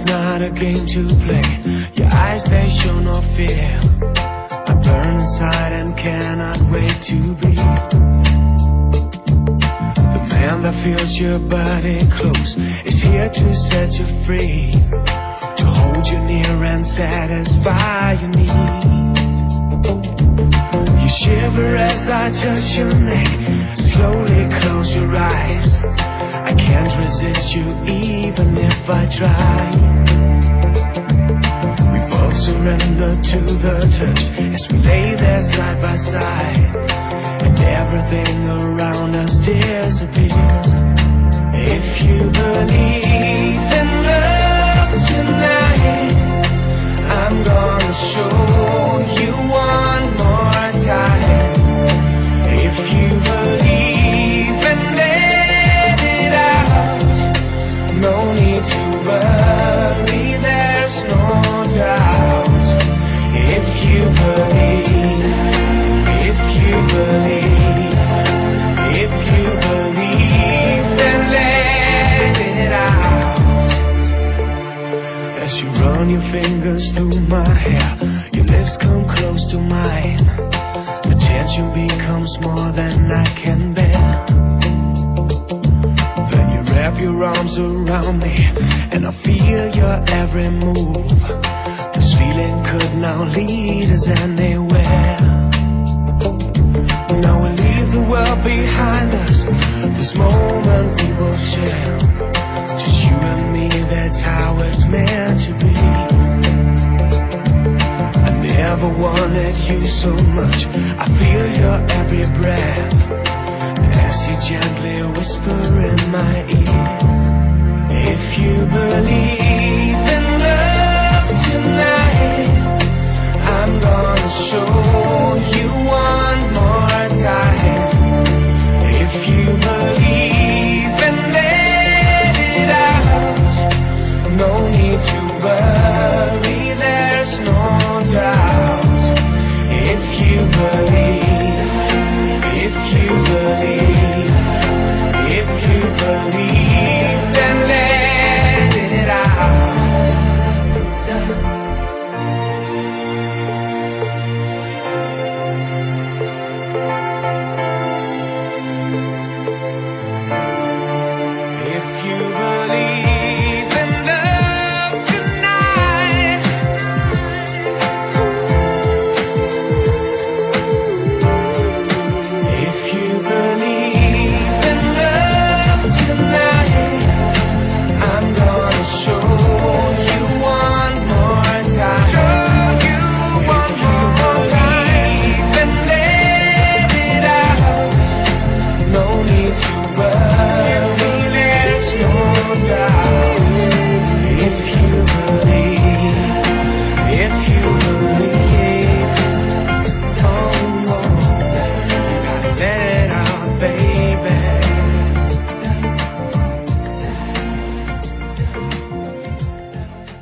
not a game to play. Your eyes, they show no fear. I burn inside and cannot wait to be the man that feels your body close, is here to set you free, to hold you near and satisfy your needs. You shiver as I touch your neck, slowly close your eyes. I can't resist you even if I try. We both surrender to the touch as we lay there side by side, and everything around us disappears. If you believe in love tonight, I'm gonna show you one more time. If you believe and let it out, no need to worry, there's no doubt. If you believe, if you believe, if you believe, then let it out. As you run your fingers through my hair, your lips come close to mine. The tension becomes more than I can bear. Then you wrap your arms around me, and I feel your every move. This feeling could now lead us anywhere. Now we leave the world behind us, this moment we will share. Just you and me, that's how it's meant to be. I never wanted you so much, I feel your every breath as you gently whisper in my ear. If you believe in love tonight, I'm gonna show